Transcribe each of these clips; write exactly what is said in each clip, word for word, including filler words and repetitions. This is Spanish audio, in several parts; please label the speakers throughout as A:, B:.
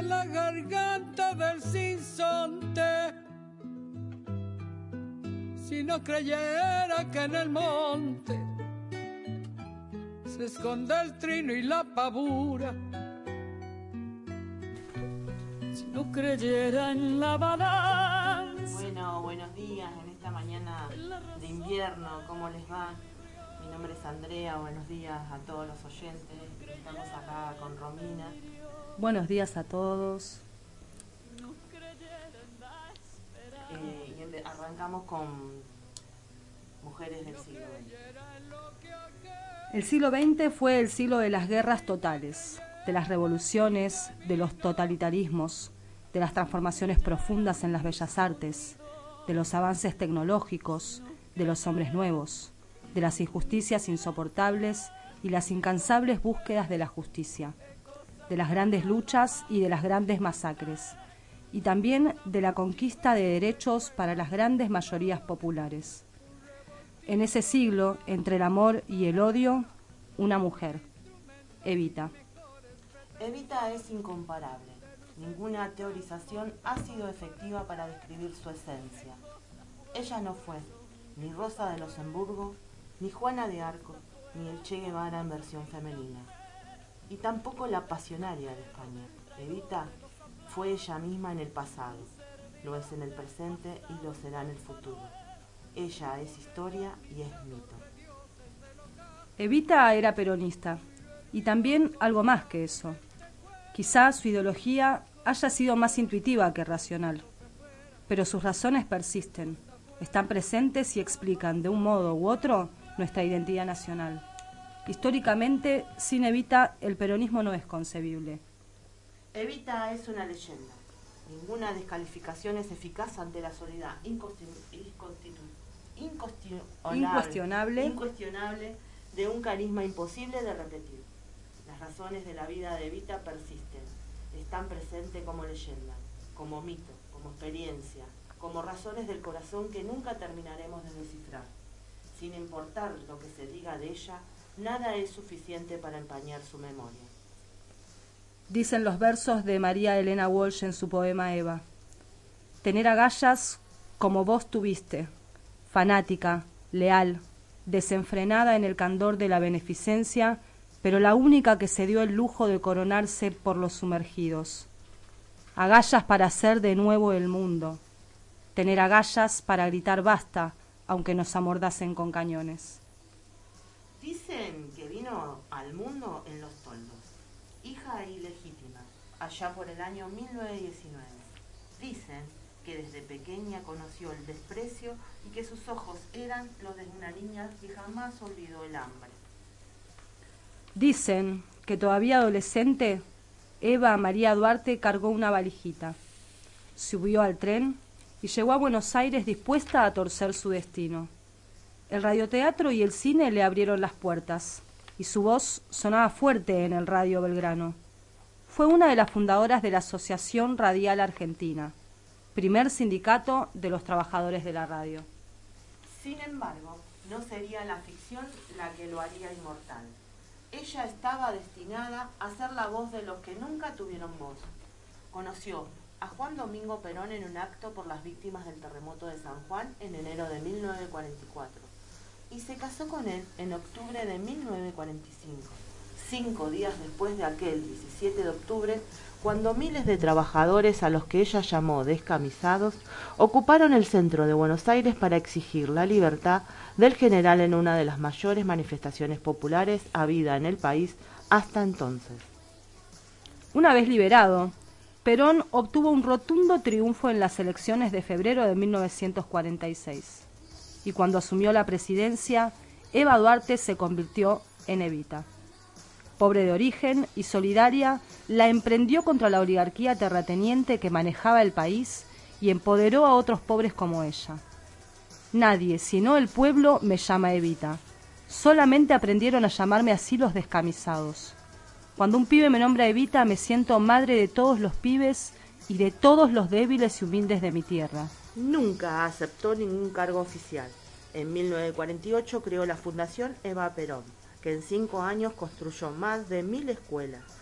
A: de la garganta del sinsonte. Si no creyera que en el monte se esconde el trino y la pavura, si no creyera en la balanza.
B: Bueno, buenos días en esta mañana de invierno, ¿cómo les va? Mi nombre es Andrea, buenos días a todos los oyentes, estamos acá con Romina.
C: Buenos días a todos.
B: Eh, y empe- arrancamos con mujeres del siglo veinte.
C: El siglo veinte fue el siglo de las guerras totales, de las revoluciones, de los totalitarismos, de las transformaciones profundas en las bellas artes, de los avances tecnológicos, de los hombres nuevos, de las injusticias insoportables y las incansables búsquedas de la justicia, de las grandes luchas y de las grandes masacres, y también de la conquista de derechos para las grandes mayorías populares. En ese siglo, entre el amor y el odio, una mujer, Evita.
B: Evita es incomparable. Ninguna teorización ha sido efectiva para describir su esencia. Ella no fue ni Rosa de Luxemburgo, ni Juana de Arco, ni el Che Guevara en versión femenina. Y tampoco la pasionaria de España. Evita fue ella misma en el pasado, lo es en el presente y lo será en el futuro. Ella es historia y es mito.
C: Evita era peronista, y también algo más que eso. Quizá su ideología haya sido más intuitiva que racional, pero sus razones persisten, están presentes y explican de un modo u otro nuestra identidad nacional. Históricamente, sin Evita, el peronismo no es concebible.
B: Evita es una leyenda. Ninguna descalificación es eficaz ante la soledad
C: incuestionable.
B: incuestionable de un carisma imposible de repetir. Las razones de la vida de Evita persisten, están presentes como leyenda, como mito, como experiencia, como razones del corazón que nunca terminaremos de descifrar. Sin importar lo que se diga de ella, nada es suficiente para empañar su memoria.
C: Dicen los versos de María Elena Walsh en su poema Eva. Tener agallas como vos tuviste, fanática, leal, desenfrenada en el candor de la beneficencia, pero la única que se dio el lujo de coronarse por los sumergidos. Agallas para hacer de nuevo el mundo. Tener agallas para gritar basta, aunque nos amordacen con cañones.
B: Dicen que vino al mundo en los toldos, hija ilegítima, allá por el año mil novecientos diecinueve. Dicen que desde pequeña conoció el desprecio y que sus ojos eran los de una niña que jamás olvidó el hambre.
C: Dicen que todavía adolescente, Eva María Duarte cargó una valijita, subió al tren y llegó a Buenos Aires dispuesta a torcer su destino. El radioteatro y el cine le abrieron las puertas, y su voz sonaba fuerte en el Radio Belgrano. Fue una de las fundadoras de la Asociación Radial Argentina, primer sindicato de los trabajadores de la radio.
B: Sin embargo, no sería la ficción la que lo haría inmortal. Ella estaba destinada a ser la voz de los que nunca tuvieron voz. Conoció a Juan Domingo Perón en un acto por las víctimas del terremoto de San Juan en enero de mil novecientos cuarenta y cuatro y se casó con él en octubre de mil novecientos cuarenta y cinco, cinco días después de aquel diecisiete de octubre, cuando miles de trabajadores a los que ella llamó descamisados ocuparon el centro de Buenos Aires para exigir la libertad del general en una de las mayores manifestaciones populares habida en el país hasta entonces.
C: Una vez liberado, Perón obtuvo un rotundo triunfo en las elecciones de febrero de mil novecientos cuarenta y seis. Y cuando asumió la presidencia, Eva Duarte se convirtió en Evita. Pobre de origen y solidaria, la emprendió contra la oligarquía terrateniente que manejaba el país y empoderó a otros pobres como ella. Nadie, sino el pueblo, me llama Evita. Solamente aprendieron a llamarme así los descamisados. Cuando un pibe me nombra Evita, me siento madre de todos los pibes y de todos los débiles y humildes de mi tierra.
B: Nunca aceptó ningún cargo oficial. En mil novecientos cuarenta y ocho creó la Fundación Eva Perón, que en cinco años construyó más de mil escuelas,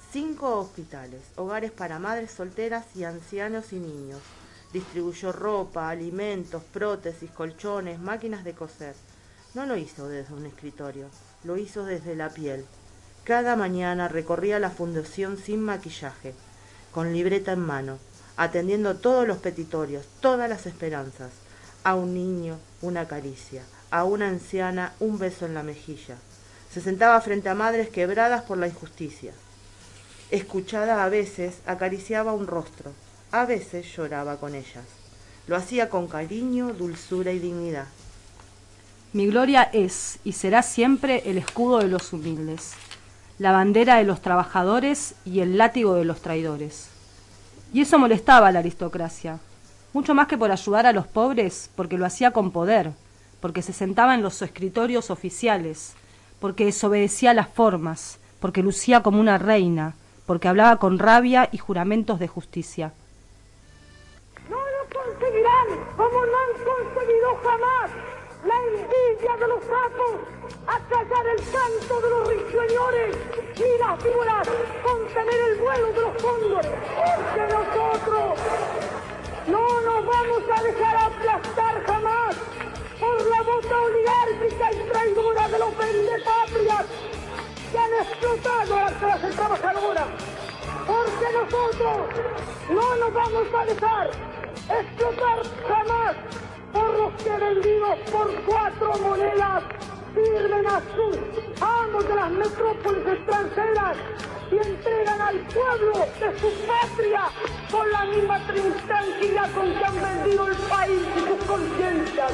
B: cinco hospitales, hogares para madres solteras y ancianos y niños. Distribuyó ropa, alimentos, prótesis, colchones, máquinas de coser. No lo hizo desde un escritorio, lo hizo desde la piel. Cada mañana recorría la fundación sin maquillaje, con libreta en mano, atendiendo todos los petitorios, todas las esperanzas. A un niño, una caricia, a una anciana, un beso en la mejilla. Se sentaba frente a madres quebradas por la injusticia. Escuchada a veces, acariciaba un rostro, a veces lloraba con ellas. Lo hacía con cariño, dulzura y dignidad.
C: Mi gloria es y será siempre el escudo de los humildes, la bandera de los trabajadores y el látigo de los traidores. Y eso molestaba a la aristocracia, mucho más que por ayudar a los pobres, porque lo hacía con poder, porque se sentaba en los escritorios oficiales, porque desobedecía las formas, porque lucía como una reina, porque hablaba con rabia y juramentos de justicia.
D: No lo conseguirán, como no han conseguido jamás la envidia de los sapos, acallar el canto de los risueñores y las víboras, contener el vuelo de los cóndores, porque nosotros no nos vamos a dejar aplastar jamás por la bota oligárquica y traidora de los vendepatrias que han explotado a la clase trabajadora, porque nosotros no nos vamos a dejar explotar jamás por los que vendidos por cuatro monedas sirven a sus amos de las metrópolis extranjeras y entregan al pueblo de su patria con la misma tranquilidad con que han vendido el país y sus conciencias.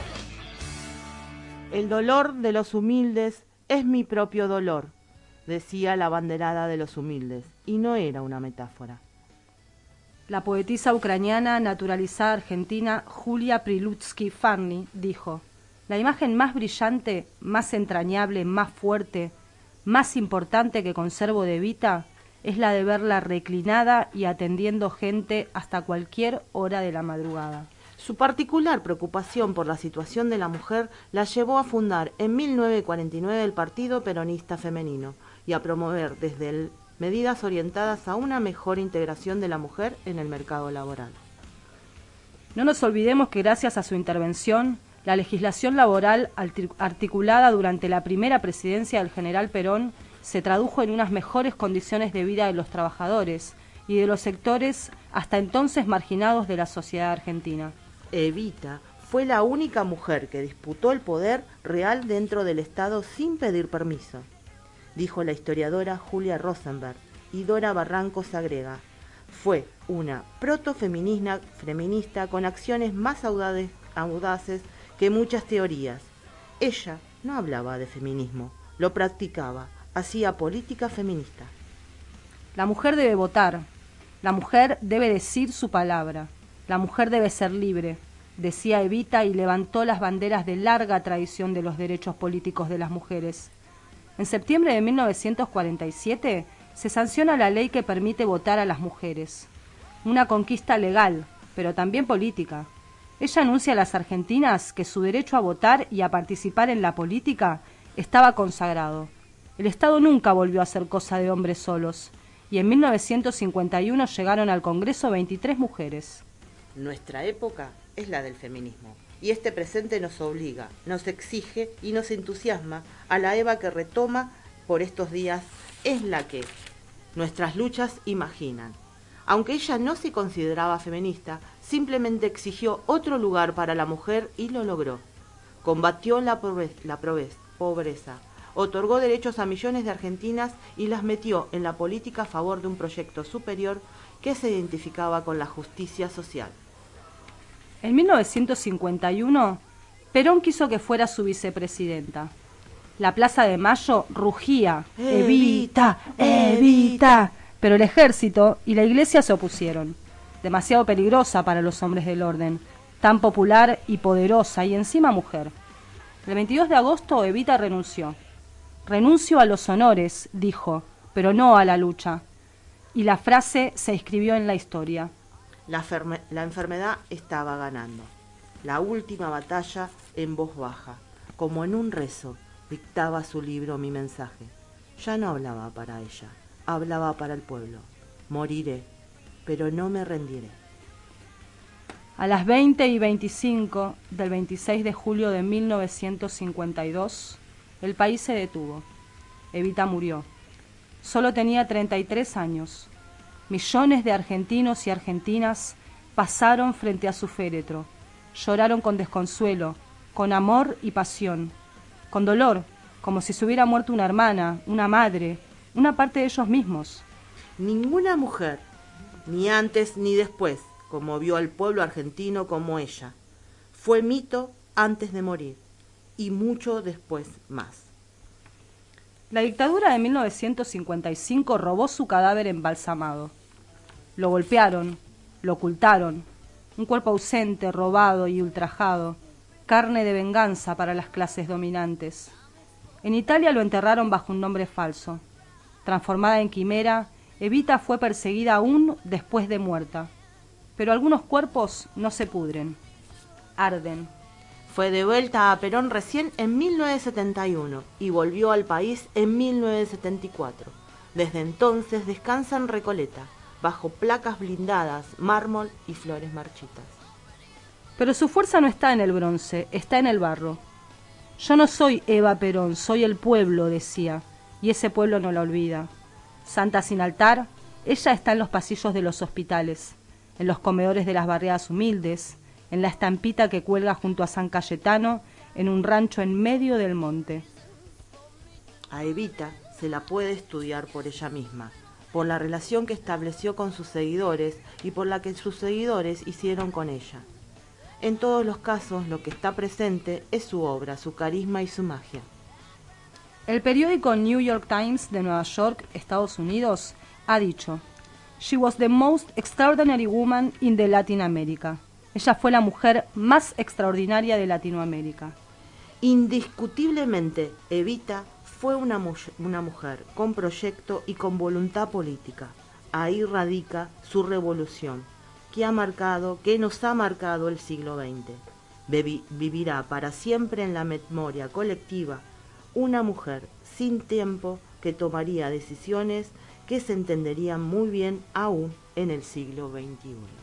B: El dolor de los humildes es mi propio dolor, decía la abanderada de los humildes, y no era una metáfora.
C: La poetisa ucraniana naturalizada argentina Julia Prilutsky-Farny dijo: la imagen más brillante, más entrañable, más fuerte, más importante que conservo de Evita es la de verla reclinada y atendiendo gente hasta cualquier hora de la madrugada.
B: Su particular preocupación por la situación de la mujer la llevó a fundar en mil novecientos cuarenta y nueve el Partido Peronista Femenino y a promover desde él medidas orientadas a una mejor integración de la mujer en el mercado laboral.
C: No nos olvidemos que gracias a su intervención, la legislación laboral articulada durante la primera presidencia del general Perón se tradujo en unas mejores condiciones de vida de los trabajadores y de los sectores hasta entonces marginados de la sociedad argentina.
B: Evita fue la única mujer que disputó el poder real dentro del Estado sin pedir permiso, dijo la historiadora Julia Rosenberg, y Dora Barrancos agrega: fue una protofeminista feminista con acciones más audaces, audaces que muchas teorías. Ella no hablaba de feminismo, lo practicaba, hacía política feminista.
C: La mujer debe votar, la mujer debe decir su palabra, la mujer debe ser libre, decía Evita y levantó las banderas de larga tradición de los derechos políticos de las mujeres. En septiembre de mil novecientos cuarenta y siete se sanciona la ley que permite votar a las mujeres. Una conquista legal, pero también política. Ella anuncia a las argentinas que su derecho a votar y a participar en la política estaba consagrado. El Estado nunca volvió a ser cosa de hombres solos, y en mil novecientos cincuenta y uno llegaron al Congreso veintitrés mujeres.
B: Nuestra época es la del feminismo, y este presente nos obliga, nos exige y nos entusiasma a la Eva que retoma por estos días es la que nuestras luchas imaginan. Aunque ella no se consideraba feminista, simplemente exigió otro lugar para la mujer y lo logró. Combatió la pobreza, la pobreza, otorgó derechos a millones de argentinas y las metió en la política a favor de un proyecto superior que se identificaba con la justicia social.
C: En mil novecientos cincuenta y uno, Perón quiso que fuera su vicepresidenta. La Plaza de Mayo rugía: ¡Evita! ¡Evita! Pero el ejército y la iglesia se opusieron. Demasiado peligrosa para los hombres del orden, tan popular y poderosa y encima mujer. El veintidós de agosto Evita renunció. Renuncio a los honores, dijo, pero no a la lucha. Y la frase se escribió en la historia.
B: La, la enfermedad estaba ganando. La última batalla en voz baja, como en un rezo, dictaba su libro Mi mensaje. Ya no hablaba para ella, hablaba para el pueblo. Moriré, pero no me rendiré.
C: A las veinte y veinticinco del veintiséis de julio de mil novecientos cincuenta y dos, el país se detuvo. Evita murió. Solo tenía treinta y tres años. Millones de argentinos y argentinas pasaron frente a su féretro. Lloraron con desconsuelo, con amor y pasión, con dolor, como si se hubiera muerto una hermana, una madre, una parte de ellos mismos.
B: Ninguna mujer, ni antes ni después, conmovió al pueblo argentino como ella. Fue mito antes de morir y mucho después más.
C: La dictadura de mil novecientos cincuenta y cinco robó su cadáver embalsamado. Lo golpearon, lo ocultaron. Un cuerpo ausente, robado y ultrajado. Carne de venganza para las clases dominantes. En Italia lo enterraron bajo un nombre falso. Transformada en quimera, Evita fue perseguida aún después de muerta. Pero algunos cuerpos no se pudren. Arden.
B: Fue de vuelta a Perón recién en mil novecientos setenta y uno y volvió al país en mil novecientos setenta y cuatro. Desde entonces descansa en Recoleta, bajo placas blindadas, mármol y flores marchitas.
C: Pero su fuerza no está en el bronce, está en el barro. Yo no soy Eva Perón, soy el pueblo, decía, y ese pueblo no la olvida. Santa sin altar, ella está en los pasillos de los hospitales, en los comedores de las barriadas humildes, en la estampita que cuelga junto a San Cayetano en un rancho en medio del monte.
B: A Evita se la puede estudiar por ella misma, por la relación que estableció con sus seguidores y por la que sus seguidores hicieron con ella. En todos los casos, lo que está presente es su obra, su carisma y su magia.
C: El periódico New York Times de Nueva York, Estados Unidos, ha dicho: "She was the most extraordinary woman in the Latin America." Ella fue la mujer más extraordinaria de Latinoamérica.
B: Indiscutiblemente, Evita fue una, mu una mujer con proyecto y con voluntad política. Ahí radica su revolución, que ha marcado, que nos ha marcado el siglo veinte. Bebi vivirá para siempre en la memoria colectiva una mujer sin tiempo que tomaría decisiones que se entenderían muy bien aún en el siglo veintiuno.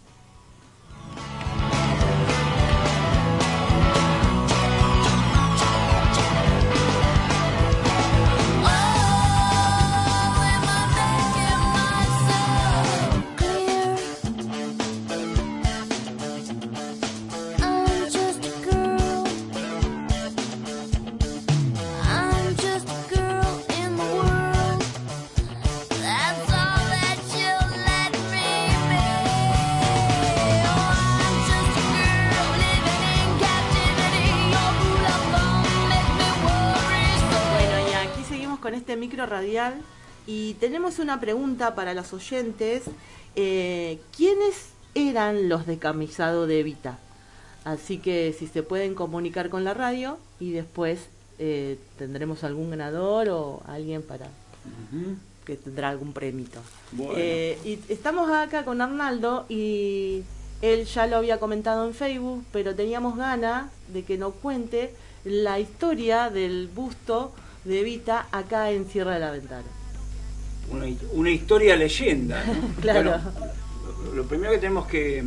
B: Con este micro radial y tenemos una pregunta para los oyentes. Eh, ¿quiénes eran los decamisados de Evita? Así que si se pueden comunicar con la radio y después eh, tendremos algún ganador o alguien para uh-huh. que tendrá algún premito. Bueno. Eh, y estamos acá con Arnaldo y él ya lo había comentado en Facebook, pero teníamos ganas de que nos cuente la historia del busto de Evita acá en Sierra de la Ventana.
E: Una, una historia leyenda, ¿no?
B: Claro.
E: Bueno, lo, lo primero que tenemos que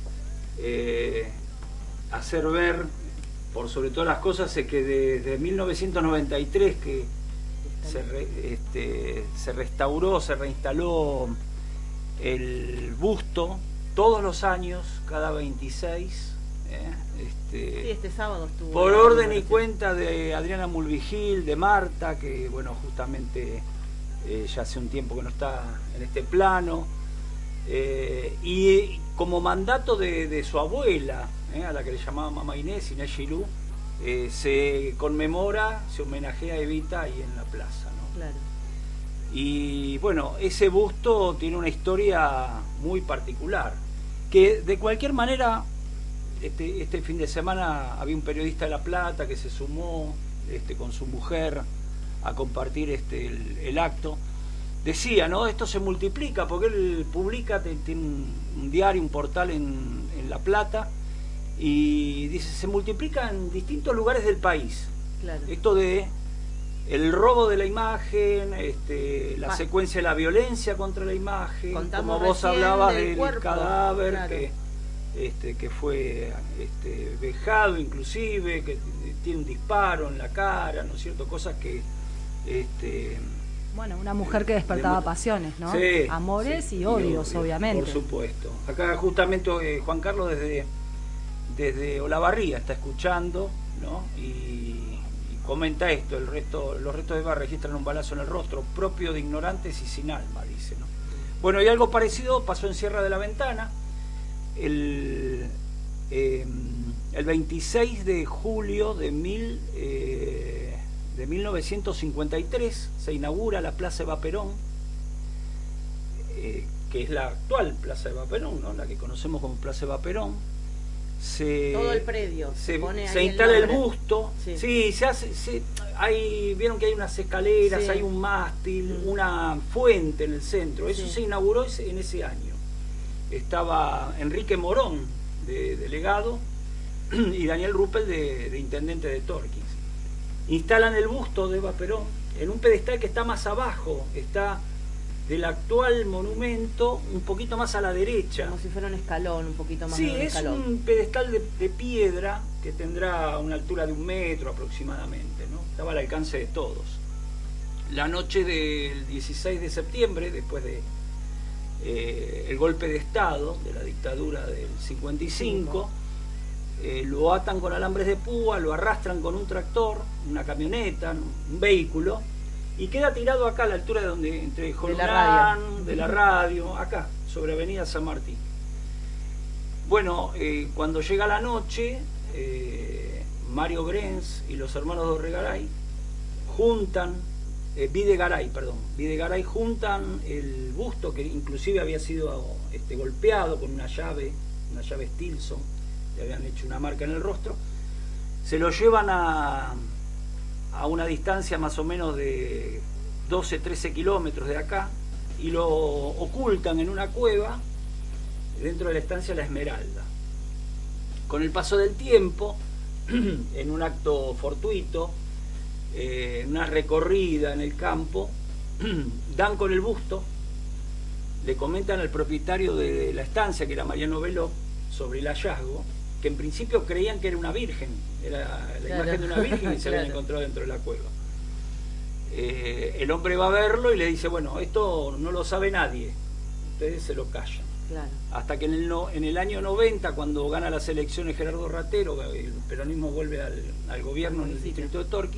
E: eh, hacer ver, por sobre todas las cosas, es que desde mil novecientos noventa y tres que se, re, este, se restauró, se reinstaló el busto, todos los años, cada veintiséis, ¿eh? Este,
B: sí, este sábado estuvo.
E: Por orden y cuenta de Adriana Mulvigil, de Marta, que bueno, justamente eh, ya hace un tiempo que no está en este plano, eh, y como mandato de, de su abuela, eh, a la que le llamaba Mamá Inés, Inés Gilú, eh, se conmemora, se homenajea a Evita ahí en la plaza, ¿no?
B: Claro.
E: Y bueno, ese busto tiene una historia muy particular, que de cualquier manera Este, este fin de semana había un periodista de La Plata que se sumó este, con su mujer a compartir este, el, el acto. Decía, ¿no? Esto se multiplica porque él publica, tiene un, un diario, un portal en, en La Plata, y dice, se multiplica en distintos lugares del país.
B: Claro.
E: Esto de el robo de la imagen, este, la
B: Ah.
E: secuencia de la violencia contra la imagen,
B: Contamos
E: como vos
B: recién
E: hablabas
B: del
E: del
B: cuerpo,
E: cadáver,
B: claro.
E: que, este, que fue este, vejado inclusive, que tiene un disparo en la cara, ¿no es cierto? Cosas que... Este,
C: Bueno, una mujer que despertaba
E: de-
C: pasiones, ¿no?
E: Sí,
C: Amores
E: sí,
C: y odios,
E: odio,
C: obviamente.
E: Por supuesto. Acá justamente eh, Juan Carlos desde, desde Olavarría está escuchando, ¿no? Y, y comenta esto, el resto, los restos de Eva registran un balazo en el rostro, propio de ignorantes y sin alma, dice, ¿no? Bueno, y algo parecido pasó en Sierra de la Ventana, el, eh, el veintiséis de julio de mil... Eh, de mil novecientos cincuenta y tres se inaugura la Plaza Eva Perón, eh, que es la actual Plaza Eva Perón, ¿no? La que conocemos como Plaza Eva Perón. Se,
B: Todo el predio.
E: Se,
B: Se, pone
E: se
B: ahí
E: instala el,
B: nombre.
E: busto.
B: Sí.
E: Sí, se hace. Se, hay, vieron que hay unas escaleras,
B: Sí.
E: hay un mástil,
B: Mm.
E: una fuente en el centro. Eso
B: Sí.
E: se inauguró ese, en ese año. Estaba Enrique Morón, de delegado, y Daniel Ruppel, de, de intendente de Torquín. Instalan el busto de Eva Perón en un pedestal que está más abajo, está del actual monumento un poquito más a la derecha.
B: Como si fuera un escalón, un poquito más
E: Sí,
B: de un
E: es
B: escalón.
E: un pedestal de, de piedra que tendrá una altura de un metro aproximadamente, ¿no? Estaba al alcance de todos. La noche del dieciséis de septiembre, después de eh, el golpe de Estado de la dictadura del cincuenta y cinco, Eh, lo atan con alambres de púa, lo arrastran con un tractor, una camioneta, un vehículo, y queda tirado acá a la altura de donde entre Jolurán, de la radio, acá, sobre Avenida San Martín. Bueno, eh, cuando llega la noche, eh, Mario Grens y los hermanos Dorregaray juntan, eh, Videgaray, perdón, Videgaray juntan el busto que inclusive había sido este, golpeado con una llave, una llave Stilson. Le habían hecho una marca en el rostro, se lo llevan a, a una distancia más o menos de doce, trece kilómetros de acá y lo ocultan en una cueva dentro de la estancia La Esmeralda. Con el paso del tiempo, en un acto fortuito, eh, en una recorrida en el campo, dan con el busto, le comentan al propietario de la estancia, que era Mariano Veló, sobre el hallazgo, que en principio creían que era una virgen, era la
B: Claro.
E: imagen de una virgen y se la habían
B: Claro.
E: encontrado dentro de la cueva. Eh, el hombre va a verlo y le dice, bueno, esto no lo sabe nadie, ustedes se lo callan.
B: Claro.
E: Hasta que en el, no, en el año noventa, cuando gana las elecciones Gerardo Ratero, el peronismo vuelve al, al gobierno en el distrito de Torquín,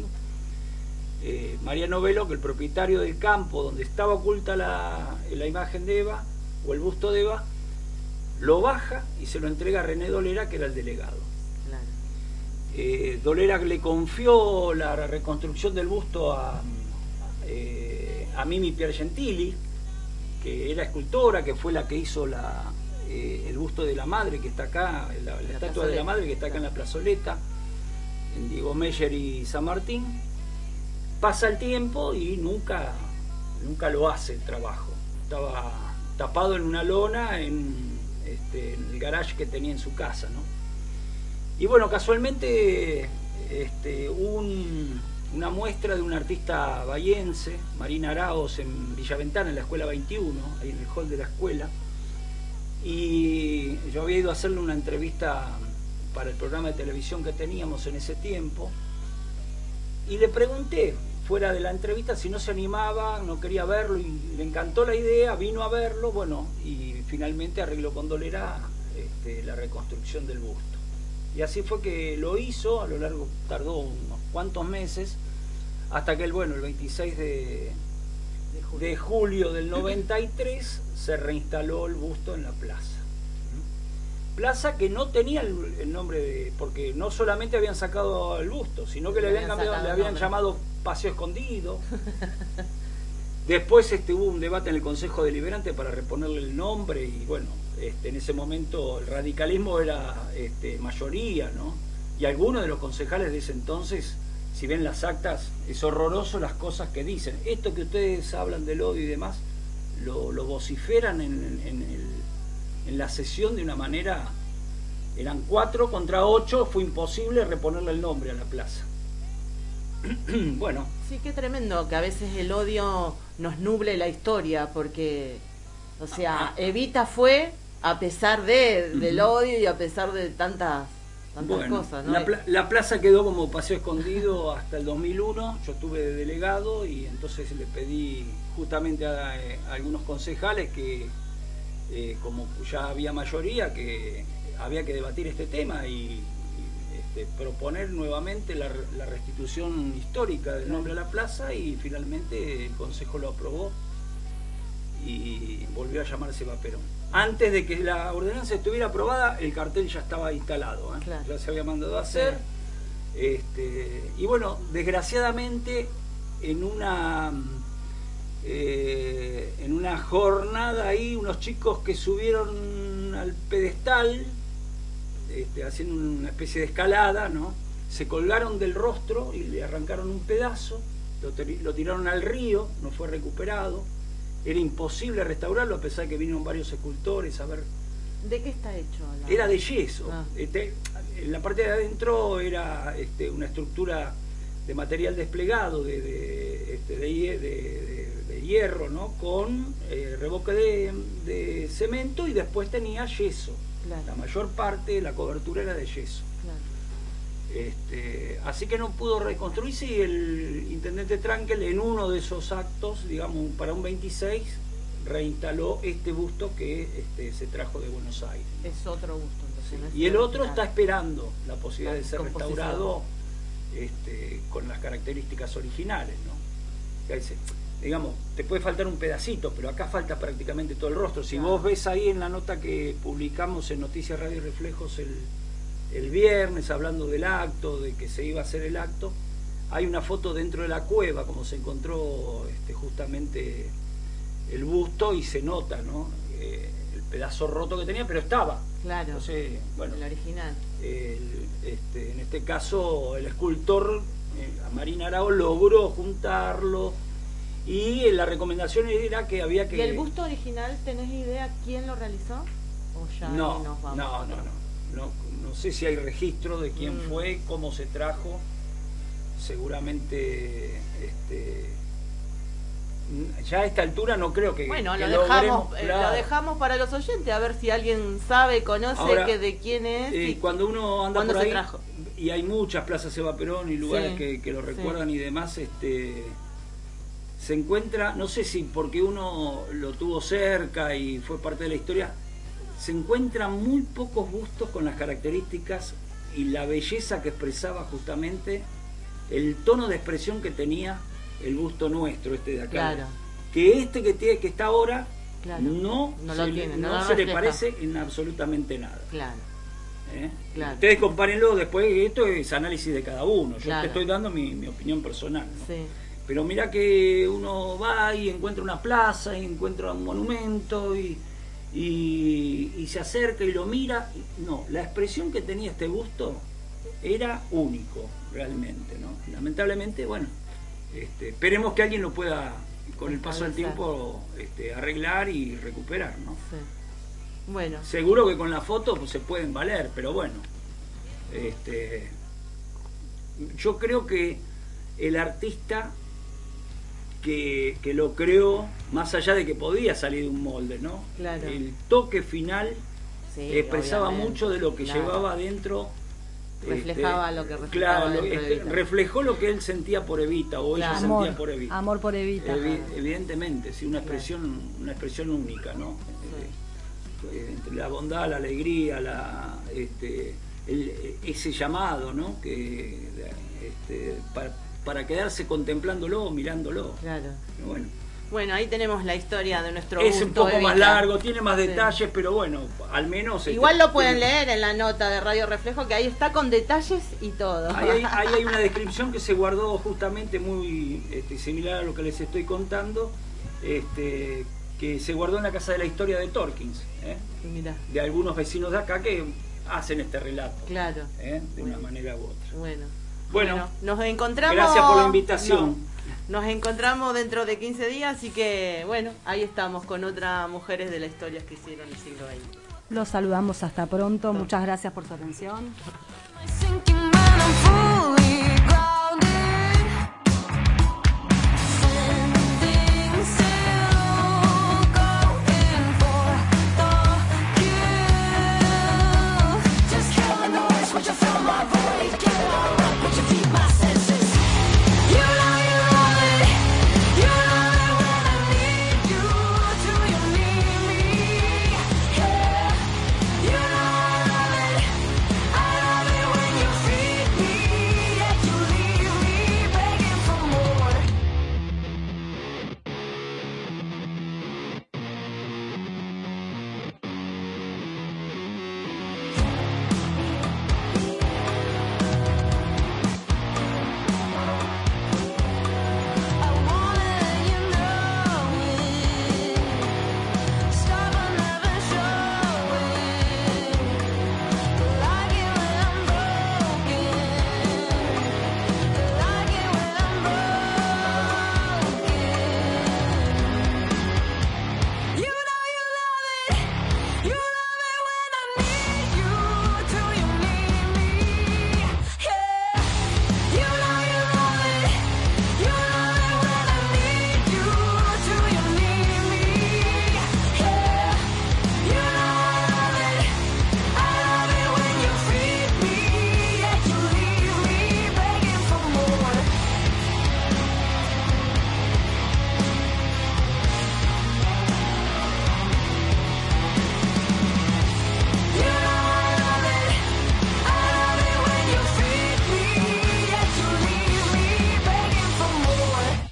E: eh, Mariano Veló, que el propietario del campo donde estaba oculta la, la imagen de Eva, o el busto de Eva, lo baja y se lo entrega a René Dolera, que era el delegado.
B: Claro.
E: Eh, Dolera le confió la reconstrucción del busto a, eh, a Mimi Piergentili, que era escultora, que fue la que hizo la, eh, el busto de la madre que está acá, la, la
B: La
E: estatua de la
B: plazoleta.
E: madre que está acá en la plazoleta, en Diego Meyer y San Martín. Pasa el tiempo y nunca, nunca lo hace el trabajo. Estaba tapado en una lona en, este, en el garage que tenía en su casa, ¿no? Y bueno, casualmente este, un, una muestra de un artista bahiense, Marina Araos, en Villaventana, en la escuela veintiuno, ahí en el hall de la escuela, y yo había ido a hacerle una entrevista para el programa de televisión que teníamos en ese tiempo, y le pregunté fuera de la entrevista si no se animaba, no quería verlo, y le encantó la idea, vino a verlo, bueno, y finalmente arregló con Dolera este, la reconstrucción del busto. Y así fue que lo hizo, a lo largo tardó unos cuantos meses, hasta que el, bueno, el veintiséis de,
B: De julio.
E: de julio del noventa y tres se reinstaló el busto en la plaza. Plaza que no tenía el, el nombre de, porque no solamente habían sacado el busto, sino que le,
B: Le
E: habían
B: habían
E: cambiado,
B: sacado
E: le
B: el
E: habían
B: nombre.
E: llamado Paseo Escondido. Después este, hubo un debate en el Consejo Deliberante para reponerle el nombre y bueno, este, en ese momento el radicalismo era este, mayoría, ¿no? Y algunos de los concejales de ese entonces, si ven las actas, es horroroso las cosas que dicen. Esto que ustedes hablan del odio y demás, lo, lo vociferan en, en, el, en la sesión de una manera... Eran cuatro contra ocho, fue imposible reponerle el nombre a la plaza. bueno.
B: Sí, qué tremendo que a veces el odio nos nuble la historia, porque, o sea, Evita fue a pesar de, del odio y a pesar de tantas, tantas
E: bueno,
B: cosas, ¿no?
E: La, pla la plaza quedó como paseo escondido hasta el dos mil uno, yo estuve de delegado y entonces le pedí justamente a, a algunos concejales que, eh, como ya había mayoría, que había que debatir este tema y, y este, proponer nuevamente la, la restitución histórica del nombre a la plaza, y finalmente el Consejo lo aprobó y volvió a llamarse Eva Perón. Antes de que la ordenanza estuviera aprobada, el cartel ya estaba instalado, ¿eh? Claro. Ya se había mandado a hacer. Sí. Este, y bueno, desgraciadamente, en una eh, en una jornada ahí, unos chicos que subieron al pedestal, este, haciendo una especie de escalada, ¿no? Se colgaron del rostro y le arrancaron un pedazo, lo, lo tiraron al río, no fue recuperado. Era imposible restaurarlo, a pesar de que vinieron varios escultores a ver.
B: ¿De qué está hecho? La...
E: Era de yeso.
B: Ah.
E: Este, en la parte de adentro era este, una estructura de material desplegado, de, de, este, de, de, de, de hierro, ¿no? Con eh, revoque de, de cemento, y después tenía yeso. Claro. La mayor parte de la cobertura era de yeso. Claro. Este, así que no pudo reconstruirse, y el intendente Trankel, en uno de esos actos, digamos para un veintiséis, reinstaló este busto que este, se trajo de Buenos Aires.
B: Es otro busto, entonces. No es
E: y el otro
B: original.
E: Está esperando la posibilidad
B: La
E: de ser restaurado este, con las características originales, ¿no? Dice, digamos, te puede faltar un pedacito, pero acá falta prácticamente todo el rostro. Si claro. Vos ves ahí en la nota que publicamos en Noticias Radio y Reflejos el el viernes, hablando del acto, de que se iba a hacer el acto, hay una foto dentro de la cueva, como se encontró este, justamente el busto, y se nota, ¿no? Eh, el pedazo roto que tenía, pero estaba.
B: Claro.
E: Entonces, bueno,
B: el original.
E: El, este, en este caso, el escultor, eh, Marín Arao, logró juntarlo, y la recomendación era que había que...
B: ¿Y el busto original, tenés idea quién lo realizó? ¿O ya
E: no,
B: nos vamos?
E: No, no, no. No, no sé si hay registro de quién mm. fue, cómo se trajo. Seguramente este, ya a esta altura no creo que...
B: Bueno,
E: que
B: lo, dejamos,
E: logremos,
B: eh,
E: claro.
B: lo dejamos para los oyentes, a ver si alguien sabe, conoce
E: Ahora,
B: que de quién es.
E: Eh,
B: y
E: cuando uno anda por
B: se
E: ahí,
B: trajo.
E: Y hay muchas plazas Eva Perón y lugares sí, que, que lo recuerdan sí. Y demás, este, se encuentra, no sé si porque uno lo tuvo cerca y fue parte de la historia, se encuentran muy pocos bustos con las características y la belleza que expresaba justamente el tono de expresión que tenía el busto nuestro, este de acá.
B: Claro.
E: Que este que, tiene, que está ahora
B: claro.
E: no,
B: no,
E: se,
B: lo tiene, no,
E: no
B: no
E: se le parece en absolutamente nada.
B: Claro.
E: ¿Eh?
B: Claro.
E: Ustedes compárenlo después, esto es análisis de cada uno. Yo
B: claro.
E: te estoy dando mi, mi opinión personal, ¿no?
B: Sí.
E: Pero mira que uno va y encuentra una plaza y encuentra un monumento y Y, y se acerca y lo mira. No, la expresión que tenía este busto era único, realmente, ¿no? Lamentablemente, bueno, este, esperemos que alguien lo pueda, con el paso del tiempo, este, arreglar y recuperar, ¿no?
B: Sí. Bueno.
E: Seguro que con la foto pues, se pueden valer, pero bueno, este, yo creo que el artista Que, que lo creó, más allá de que podía salir de un molde, ¿no?
B: Claro.
E: El toque final sí, expresaba
B: obviamente.
E: mucho de lo que
B: claro.
E: llevaba adentro.
B: Reflejaba
E: este,
B: lo que reflejaba.
E: Claro,
B: de
E: este, reflejó lo que él sentía por Evita, o
B: claro.
E: ella
C: amor,
E: sentía por Evita.
C: Amor por Evita.
E: Evi evidentemente, sí, una expresión,
B: claro.
E: una expresión única, ¿no?
B: Sí.
E: Eh, entre la bondad, la alegría, la, este, el, ese llamado, ¿no? Que este, para, para quedarse contemplándolo, mirándolo.
B: Claro.
E: Bueno.
B: Bueno, ahí tenemos la historia de nuestro
E: Es
B: busto,
E: un poco
B: Evita.
E: más largo, tiene más detalles,
B: sí.
E: pero bueno, al menos...
B: Igual
E: este,
B: lo pueden
E: tiene...
B: leer en la nota de Radio Reflejo, que ahí está con detalles y todo.
E: Ahí hay, ahí hay una descripción que se guardó justamente muy este, similar a lo que les estoy contando, este, que se guardó en la Casa de la Historia de Torkins, ¿eh?
B: Mirá.
E: De algunos vecinos de acá que hacen este relato,
B: claro.
E: ¿eh? De
B: bueno.
E: una manera u otra.
B: Bueno.
E: Bueno,
B: bueno, nos encontramos.
E: Gracias por la invitación.
B: No, nos encontramos dentro de quince días, así que bueno, ahí estamos con otras mujeres de la historia que hicieron el siglo veinte.
C: Los saludamos hasta pronto. Muchas gracias por su atención.